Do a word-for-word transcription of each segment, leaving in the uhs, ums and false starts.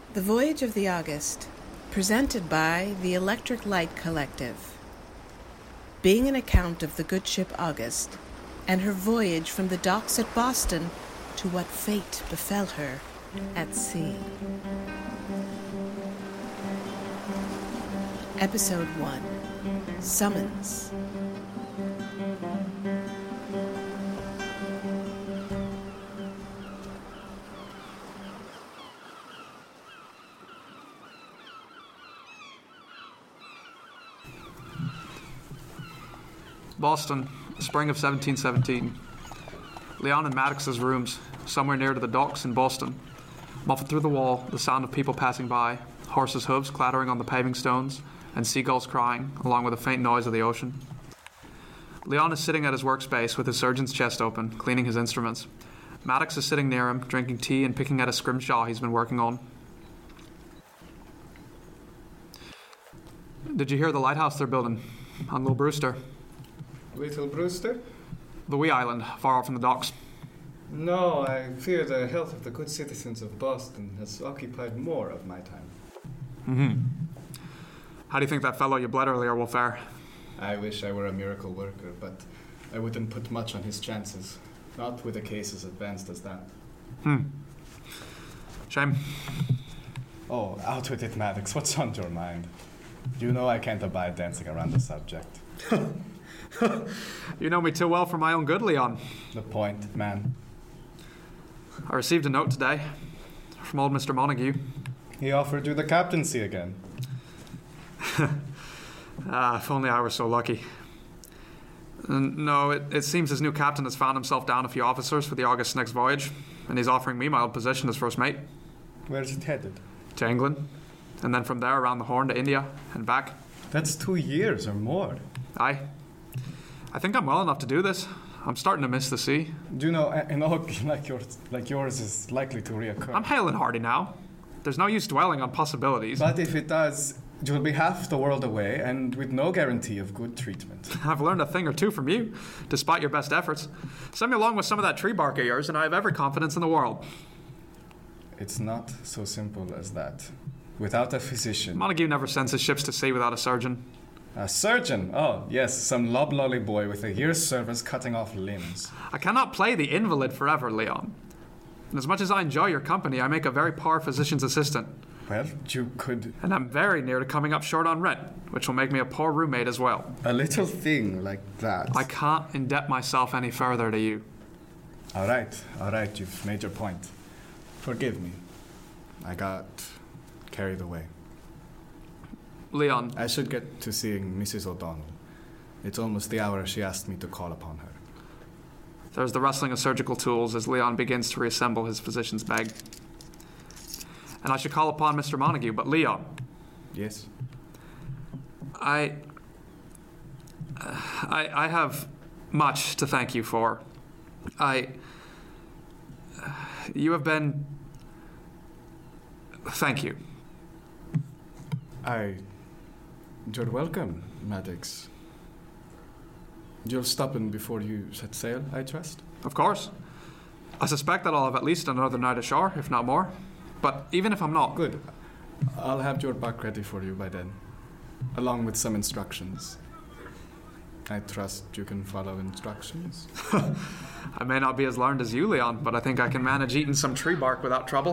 The Voyage of the August, presented by the Electric Light Collective. Being an account of the good ship August and her voyage from the docks at Boston to what fate befell her at sea. Episode one, Summons. Boston, spring of seventeen seventeen. Leon and Maddox's rooms, somewhere near to the docks in Boston. Muffled through the wall, the sound of people passing by, horses' hooves clattering on the paving stones, and seagulls crying, along with the faint noise of the ocean. Leon is sitting at his workspace with his surgeon's chest open, cleaning his instruments. Maddox is sitting near him, drinking tea and picking at a scrimshaw he's been working on. Did you hear the lighthouse they're building on Little Brewster? Little Brewster? The wee island, far off from the docks. No, I fear the health of the good citizens of Boston has occupied more of my time. Mm-hmm. How do you think that fellow you bled earlier will fare? I wish I were a miracle worker, but I wouldn't put much on his chances. Not with a case as advanced as that. Hmm. Shame. Oh, out with it, Maddox. What's on your mind? You know I can't abide dancing around the subject. You know me too well for my own good, Leon. The point, man. I received a note today from old Mister Montague. He offered you the captaincy again. Ah, if only I were so lucky. No, it, it seems his new captain has found himself down a few officers for the August's next voyage, and he's offering me my old position as first mate. Where's it headed? To England, and then from there around the Horn to India and back. That's two years or more. Aye. I think I'm well enough to do this. I'm starting to miss the sea. Do you know, an oak like yours, like yours is likely to reoccur? I'm hale and hearty now. There's no use dwelling on possibilities. But if it does, you'll be half the world away and with no guarantee of good treatment. I've learned a thing or two from you, despite your best efforts. Send me along with some of that tree bark of yours, and I have every confidence in the world. It's not so simple as that. Without a physician... Montague never sends his ships to sea without a surgeon. A surgeon? Oh, yes, some loblolly boy with a year's service cutting off limbs. I cannot play the invalid forever, Leon. And as much as I enjoy your company, I make a very poor physician's assistant. Well, you could... And I'm very near to coming up short on rent, which will make me a poor roommate as well. A little thing like that. I can't indebt myself any further to you. All right, all right, you've made your point. Forgive me. I got carried away. Leon. I should get to seeing Missus O'Donnell. It's almost the hour she asked me to call upon her. There's the rustling of surgical tools as Leon begins to reassemble his physician's bag. And I should call upon Mister Montague, but Leon. Yes? I... Uh, I, I have much to thank you for. I... Uh, you have been... Thank you. I... You're welcome, Maddox. You'll stop in before you set sail, I trust? Of course. I suspect that I'll have at least another night ashore, if not more. But even if I'm not... Good. I'll have your buck ready for you by then, along with some instructions. I trust you can follow instructions? I may not be as learned as you, Leon, but I think I can manage eating some tree bark without trouble.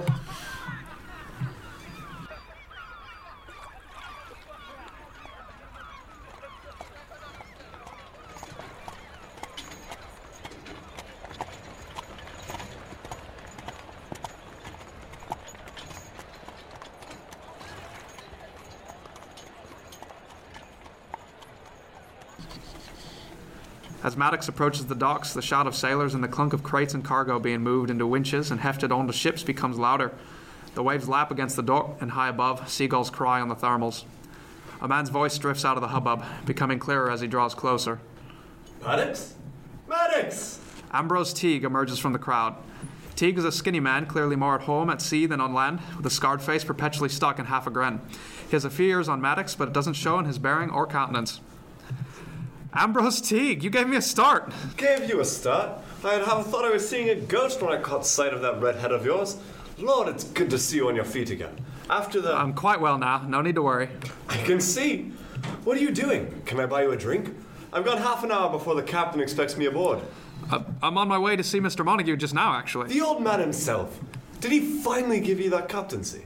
As Maddox approaches the docks, the shout of sailors and the clunk of crates and cargo being moved into winches and hefted onto ships becomes louder. The waves lap against the dock, and high above, seagulls cry on the thermals. A man's voice drifts out of the hubbub, becoming clearer as he draws closer. Maddox? Maddox! Ambrose Teague emerges from the crowd. Teague is a skinny man, clearly more at home at sea than on land, with a scarred face perpetually stuck in half a grin. He has a few years on Maddox, but it doesn't show in his bearing or countenance. Ambrose Teague, you gave me a start. Gave you a start? I'd have thought I was seeing a ghost when I caught sight of that red head of yours. Lord, it's good to see you on your feet again. After the... I'm quite well now. No need to worry. I can see. What are you doing? Can I buy you a drink? I've got half an hour before the captain expects me aboard. Uh, I'm on my way to see Mister Montague just now, actually. The old man himself. Did he finally give you that captaincy?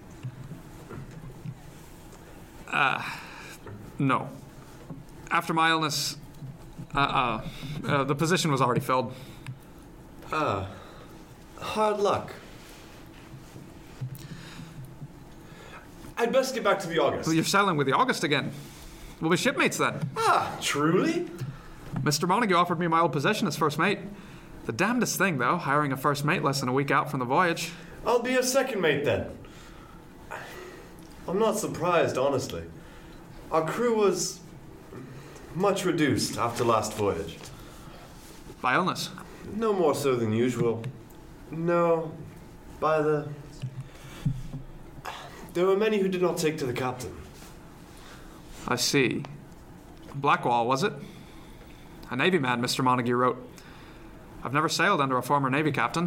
Uh, no. After my illness, uh, uh, uh, the position was already filled. Ah, hard luck. I'd best get back to the August. Well, you're sailing with the August again. We'll be shipmates then. Ah, truly? Mister Montague offered me my old position as first mate. The damnedest thing, though, hiring a first mate less than a week out from the voyage. I'll be a second mate then. I'm not surprised, honestly. Our crew was much reduced after last voyage. By illness? No more so than usual. No, by the... There were many who did not take to the captain. I see. Blackwall, was it? A Navy man, Mister Montague wrote. I've never sailed under a former Navy captain.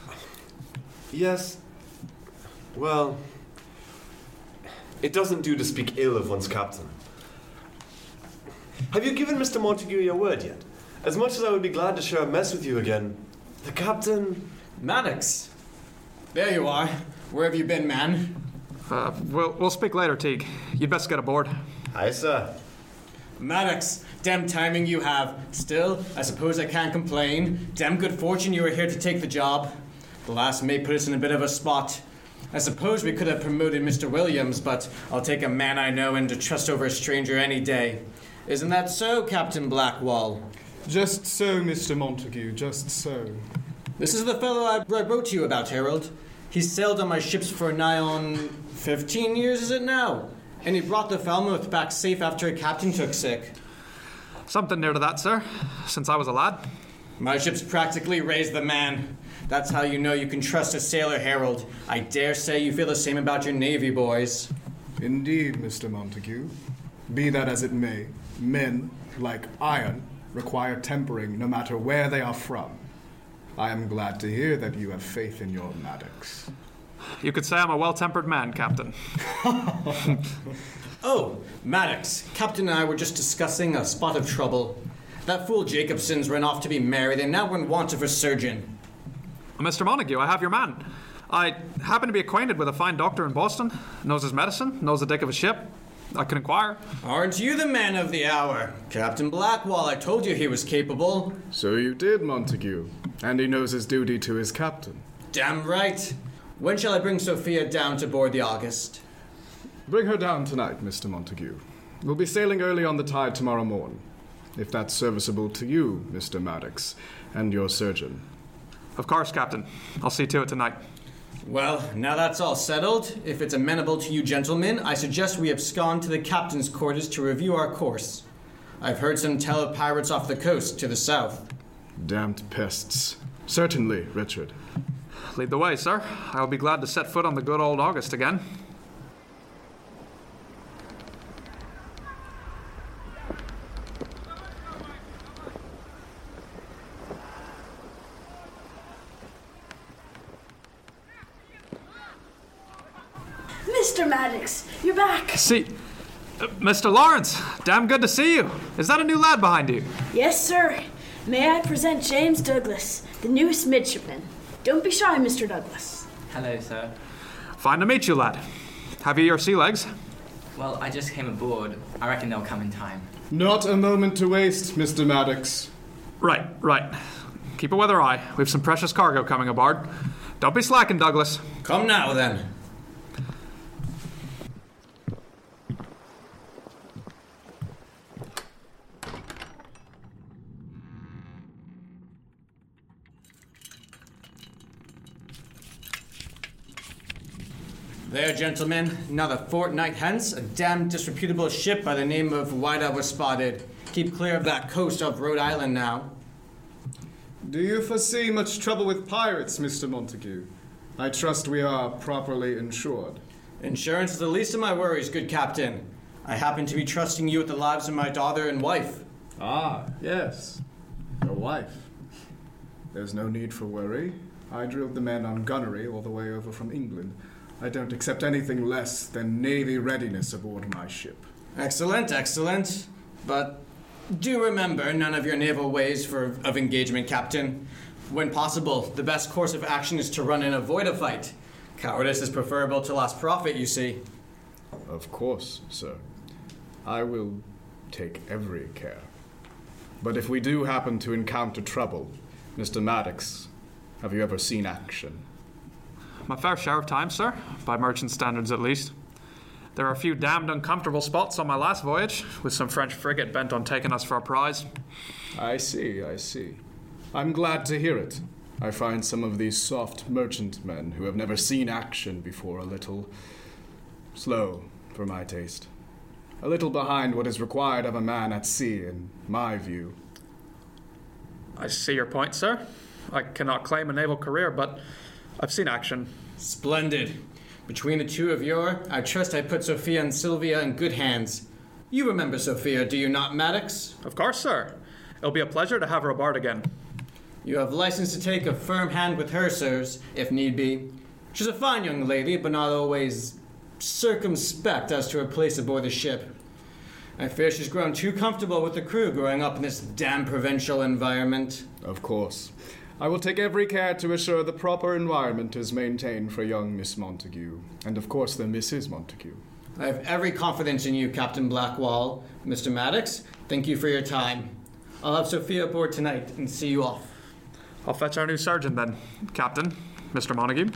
Yes. Well, it doesn't do to speak ill of one's captain. Have you given Mister Montague your word yet? As much as I would be glad to share a mess with you again, the captain... Maddox! There you are. Where have you been, man? Uh, we'll, we'll speak later, Teague. You'd best get aboard. Aye, sir. Maddox, damn timing you have. Still, I suppose I can't complain. Damn good fortune you were here to take the job. The last mate put us in a bit of a spot. I suppose we could have promoted Mister Williams, but I'll take a man I know and to trust over a stranger any day. Isn't that so, Captain Blackwall? Just so, Mister Montague, just so. This is the fellow I, I wrote to you about, Harold. He's sailed on my ships for nigh on fifteen years, is it now? And he brought the Falmouth back safe after a captain took sick. Something near to that, sir, since I was a lad. My ship's practically raised the man. That's how you know you can trust a sailor, Harold. I dare say you feel the same about your Navy boys. Indeed, Mister Montague. Be that as it may, men, like iron, require tempering no matter where they are from. I am glad to hear that you have faith in your Maddox. You could say I'm a well-tempered man, Captain. Oh, Maddox. Captain and I were just discussing a spot of trouble. That fool Jacobson's run off to be married, and now we're in want of a surgeon. Mister Montague, I have your man. I happen to be acquainted with a fine doctor in Boston. Knows his medicine, knows the deck of a ship. I can inquire. Aren't you the man of the hour? Captain Blackwall, I told you he was capable. So you did, Montague. And he knows his duty to his captain. Damn right. When shall I bring Sophia down to board the August? Bring her down tonight, Mister Montague. We'll be sailing early on the tide tomorrow morn. If that's serviceable to you, Mister Maddox, and your surgeon. Of course, Captain. I'll see to it tonight. Well, now that's all settled. If it's amenable to you gentlemen, I suggest we abscond to the captain's quarters to review our course. I've heard some tell of pirates off the coast to the south. Damned pests. Certainly, Richard. Lead the way, sir. I'll be glad to set foot on the good old August again. Mister Maddox, you're back. See, uh, Mister Lawrence, damn good to see you. Is that a new lad behind you? Yes, sir. May I present James Douglas, the newest midshipman. Don't be shy, Mister Douglas. Hello, sir. Fine to meet you, lad. Have you your sea legs? Well, I just came aboard. I reckon they'll come in time. Not a moment to waste, Mister Maddox. Right, right. Keep a weather eye. We've some precious cargo coming aboard. Don't be slacking, Douglas. Come now, then. There, gentlemen. Another fortnight hence, a damned disreputable ship by the name of Whydah was spotted. Keep clear of that coast of Rhode Island now. Do you foresee much trouble with pirates, Mister Montague? I trust we are properly insured. Insurance is the least of my worries, good captain. I happen to be trusting you with the lives of my daughter and wife. Ah, yes. Your wife. There's no need for worry. I drilled the men on gunnery all the way over from England. I don't accept anything less than Navy readiness aboard my ship. Excellent, excellent. But do remember none of your naval ways for, of engagement, Captain. When possible, the best course of action is to run and avoid a fight. Cowardice is preferable to lost profit, you see. Of course, sir. I will take every care. But if we do happen to encounter trouble, Mister Maddox, have you ever seen action? My fair share of times, sir, by merchant standards at least. There are a few damned uncomfortable spots on my last voyage, with some French frigate bent on taking us for a prize. I see, I see. I'm glad to hear it. I find some of these soft merchantmen who have never seen action before a little slow for my taste. A little behind what is required of a man at sea, in my view. I see your point, sir. I cannot claim a naval career, but I've seen action. Splendid. Between the two of you, I trust I put Sophia and Sylvia in good hands. You remember Sophia, do you not, Maddox? Of course, sir. It'll be a pleasure to have her aboard again. You have license to take a firm hand with her, sirs, if need be. She's a fine young lady, but not always circumspect as to her place aboard the ship. I fear she's grown too comfortable with the crew growing up in this damn provincial environment. Of course. I will take every care to assure the proper environment is maintained for young Miss Montague, and of course the Missus Montague. I have every confidence in you, Captain Blackwall. Mister Maddox, thank you for your time. I'll have Sophia aboard tonight and see you off. I'll fetch our new sergeant then, Captain, Mister Montague.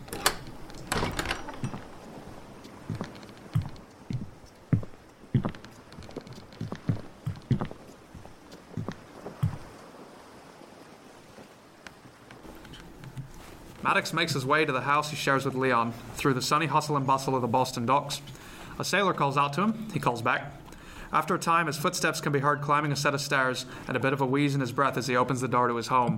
Maddox makes his way to the house he shares with Leon, through the sunny hustle and bustle of the Boston docks. A sailor calls out to him. He calls back. After a time, his footsteps can be heard climbing a set of stairs, and a bit of a wheeze in his breath as he opens the door to his home.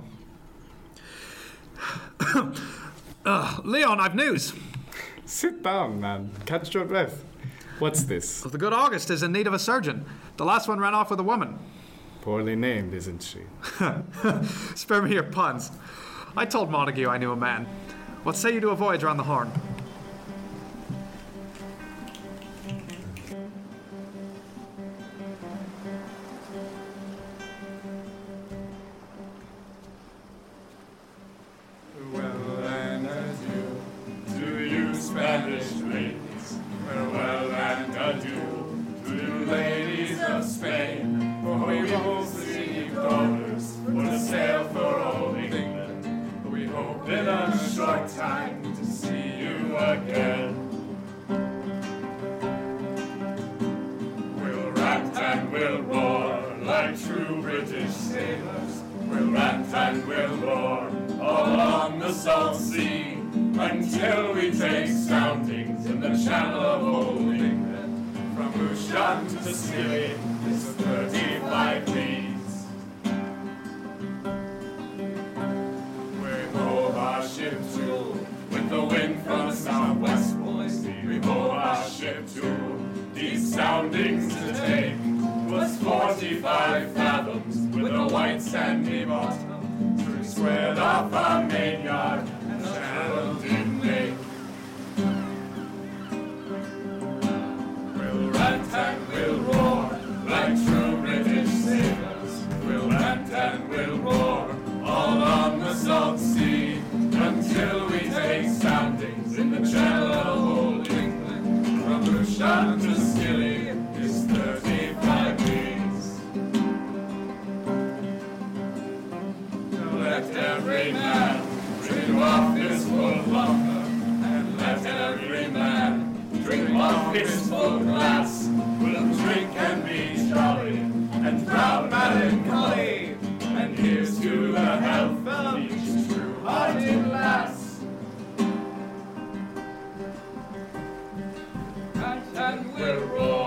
uh, Leon, I've news. Sit down, man. Catch your breath. What's this? The good August is in need of a surgeon. The last one ran off with a woman. Poorly named, isn't she? Spare me your puns. I told Montague I knew a man. What say you to a voyage around the Horn? Well, and adieu to you Spanish ladies. Farewell and adieu to you ladies of Spain. For we hope to see you daughters for to sail for old England. We hope in a short time to see you again. We'll rant and we'll roar like true British sailors. We'll rant and we'll roar all along the salt sea until we take soundings in the channel of old England. From Lucian to Scilly is thirty-five leagues. Ship to, with the wind from the southwest, boys, we hove our ship to. These soundings to take was forty-five fathoms with a white sandy bottom. So we squared off our main yard and the channel did make. We'll rant and we'll roar like true British sailors. We'll rant and we'll roar all on the salt sea until we take soundings in the channel of old England. From Lucian to Scilly is thirty-five leagues. Let every man drink off his full bumper, and let every man drink off his full glass. We'll drink and be jolly and proud melancholy, and here's to the health of each true-hearted lass. And we'll roar